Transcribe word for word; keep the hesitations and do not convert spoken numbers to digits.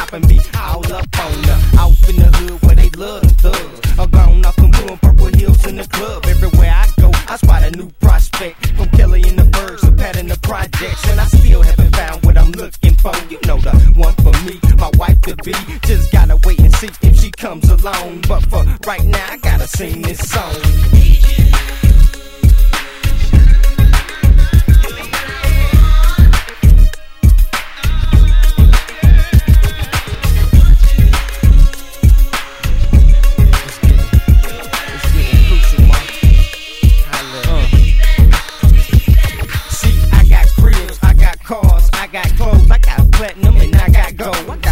top and be all up on her. Out in the hood where they love the thugs. I'm gone off them blue and purple hills in the club. Everywhere I go, I spot a new prospect. From Kelly in the Bergs to Pat in the projects. And I still haven't found what I'm looking for. You know the one for me, my wife to be. Just gotta wait and see if she comes along. But for right now, I gotta sing this song.